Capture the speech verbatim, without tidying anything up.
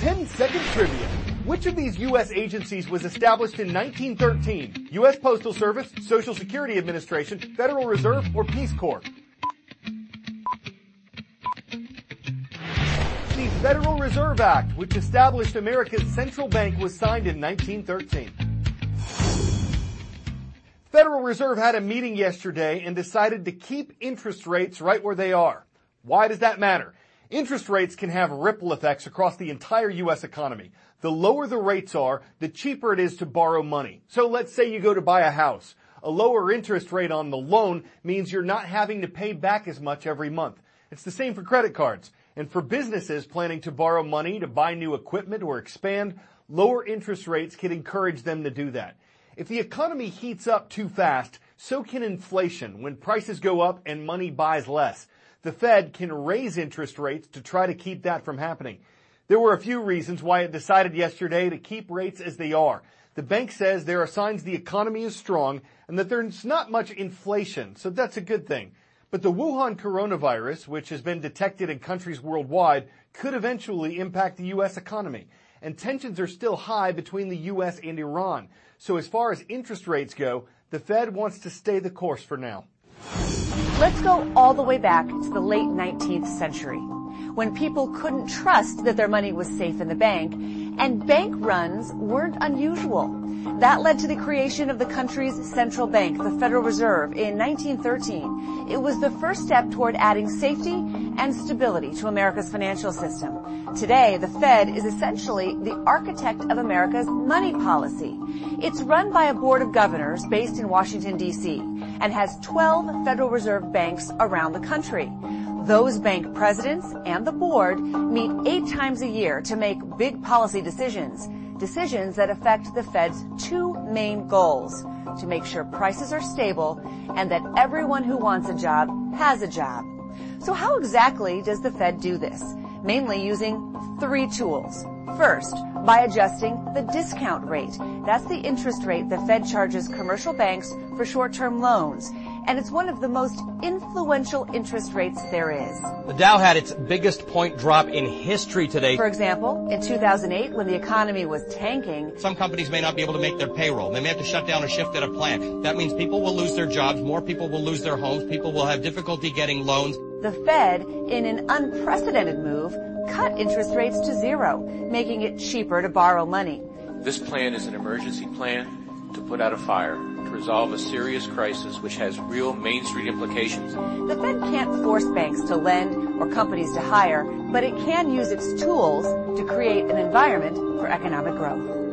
ten second trivia. Which of these U S agencies was established in nineteen thirteen? U S Postal Service, Social Security Administration, Federal Reserve, or Peace Corps? The Federal Reserve Act, which established America's central bank, was signed in nineteen thirteen. Federal Reserve had a meeting yesterday and decided to keep interest rates right where they are. Why does that matter? Interest rates can have ripple effects across the entire U S economy. The lower the rates are, the cheaper it is to borrow money. So let's say you go to buy a house. A lower interest rate on the loan means you're not having to pay back as much every month. It's the same for credit cards. And for businesses planning to borrow money to buy new equipment or expand, lower interest rates can encourage them to do that. If the economy heats up too fast, so can inflation when prices go up and money buys less. The Fed can raise interest rates to try to keep that from happening. There were a few reasons why it decided yesterday to keep rates as they are. The bank says there are signs the economy is strong and that there's not much inflation, so that's a good thing. But the Wuhan coronavirus, which has been detected in countries worldwide, could eventually impact the U S economy. And tensions are still high between the U S and Iran. So as far as interest rates go, the Fed wants to stay the course for now. Let's go all the way back to the late nineteenth century, when people couldn't trust that their money was safe in the bank, and bank runs weren't unusual. That led to the creation of the country's central bank, the Federal Reserve, in nineteen thirteen. It was the first step toward adding safety and stability to America's financial system. Today, the Fed is essentially the architect of America's money policy. It's run by a board of governors based in Washington, D C, and has twelve Federal Reserve banks around the country. Those bank presidents and the board meet eight times a year to make big policy decisions, decisions that affect the Fed's two main goals: to make sure prices are stable and that everyone who wants a job has a job. So how exactly does the Fed do this? Mainly using three tools. First, by adjusting the discount rate. That's the interest rate the Fed charges commercial banks for short-term loans. And it's one of the most influential interest rates there is. The Dow had its biggest point drop in history today. For example, in two thousand eight, when the economy was tanking, some companies may not be able to make their payroll. They may have to shut down or shift at a plant. That means people will lose their jobs, more people will lose their homes, people will have difficulty getting loans. The Fed, in an unprecedented move, cut interest rates to zero, making it cheaper to borrow money. This plan is an emergency plan to put out a fire, to resolve a serious crisis which has real Main Street implications. The Fed can't force banks to lend or companies to hire, but it can use its tools to create an environment for economic growth.